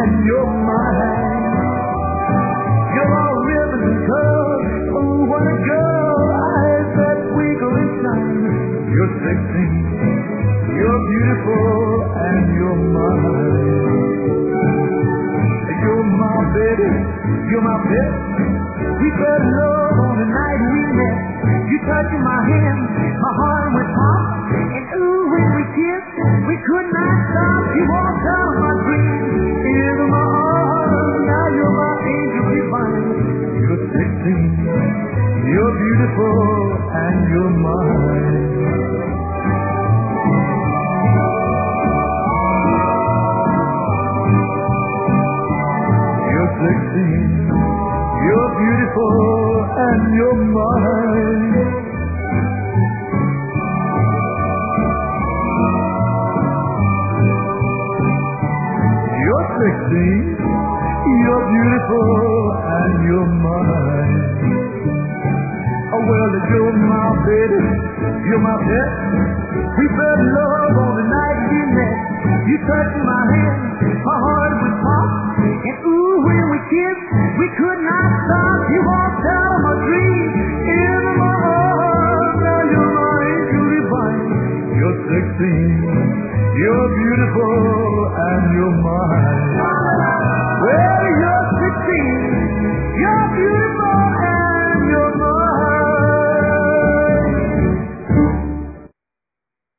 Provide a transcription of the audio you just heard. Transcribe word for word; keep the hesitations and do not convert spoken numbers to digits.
and you're mine. You're all ribbons and curls. Oh, what a girl. Eyes that twinkle and shine. You're sixteen. You're beautiful and you're mine. You're my baby. You're my pet. We fell in love on the night we met. You touching my hand, my heart went pop. And ooh, when we kissed, we could not stop. You walked out of my dreams, into my arms. Now you're my angel divine. You're sixteen, you're beautiful, and you're mine. You're sixteen, you're beautiful, and you're mine. You're sixteen, you're beautiful, and you're mine. Oh, well, you're my baby, you're my pet. We fell in love on the night we met. You touched my hand, my heart would pop. And ooh, when we kissed,